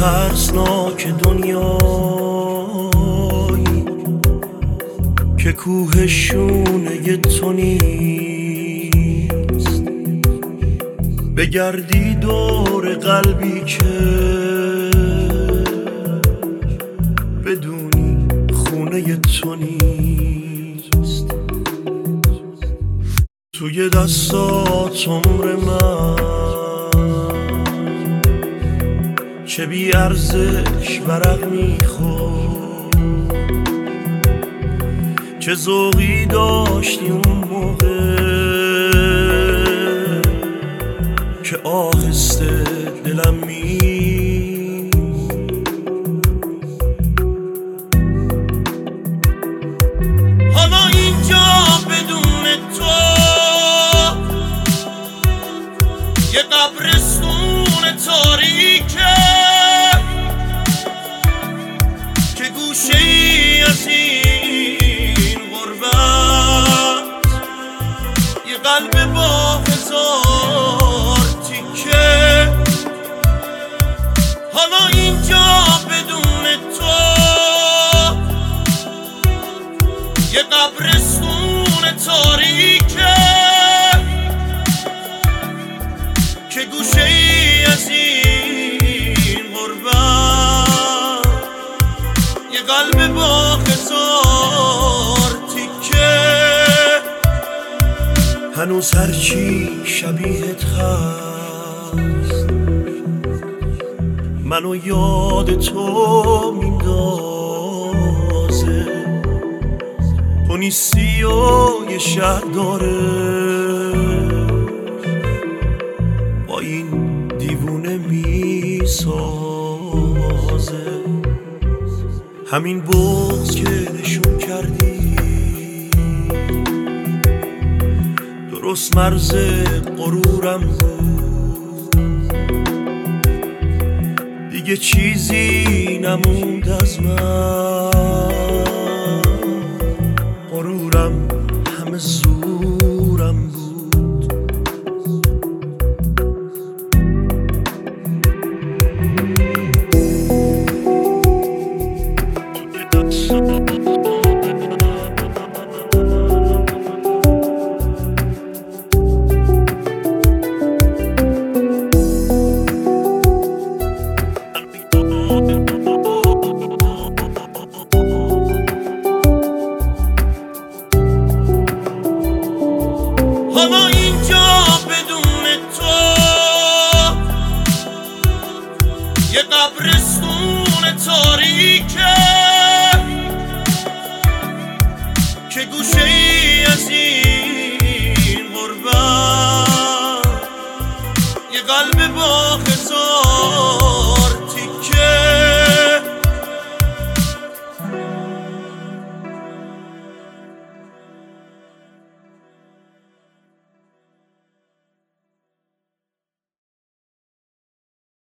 ترسناک دنیایی که کوه شونه تو نیست، بگردی دور قلبی که بدونی خونه تو نیست. توی دستات عمر من چه بی ارزش ورق میخورد، چه ذوقی داشتی اون موقع که آهسته دلم حالا اینجا بدون تو یه قبرستون تاریکه که گوشه ای از این غربت یه قلب با هزار تیکه. حالا اینجا بدون تو یه قبرستون تاریکه که گوشه ای از این غربت یه قلب با هزار تیکه. هنوز هرچی شبیهت هست منو یاد تو میندازه، تو نیستی و یه شهر داره با این دیوونه میسازه. همین بغض که نشون کردی درست مرز غرورم بود، دیگه چیزی نموند از من، غرورم همه زورم بود. حالا